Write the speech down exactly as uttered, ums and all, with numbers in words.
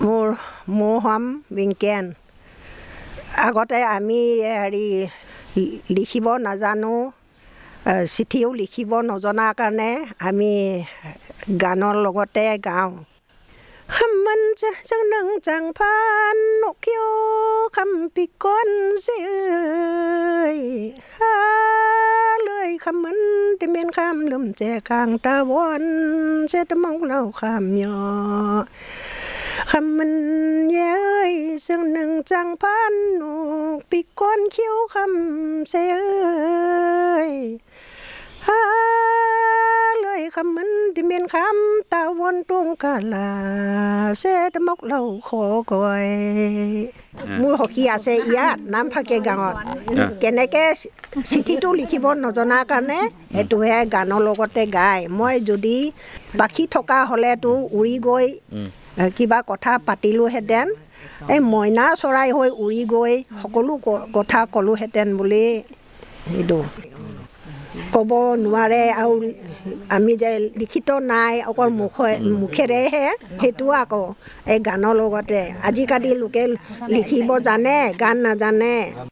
মোৰ মোৰ হাম বিজ্ঞান আগতে আমি হেৰি লিখিব নাজানো চিঠিও লিখিব নজনাৰ কাৰণে আমি গানৰ লগতে গাওঁ খামান জাং জাং ফান নকিও খাম পিকন জৈ লৈ খামান তিমেন খাম লুম জে কাং টাৱন জে তমং লাও খাম য় খামান ơi dương nâng trăng phan nụ bị con khiêu khăm xe ơi ha lời khăm mến đi miền khám ta vốn tuông cả là xe đã mốc lâu khó coi mua học kia xe ia nam pha ke gangot ke ne ke city to likhibo nojana karne etu he gaনৰ লগতে গায় মই যদি বাকি থকা হলে তো উৰি গৈ কিবা কথা পাতিলোহেঁতেন এই মইনা চৰাই হৈ উৰি গৈ সকলো কথা ক'লোহেঁতেন বুলি এইটো ক'ব নোৱাৰে আৰু আমি যে লিখিত নাই অকল মুখে মুখেৰেহে সেইটো আকৌ এই গানৰ লগতে আজিকালি লোকে লিখিব জানে গান নাজানে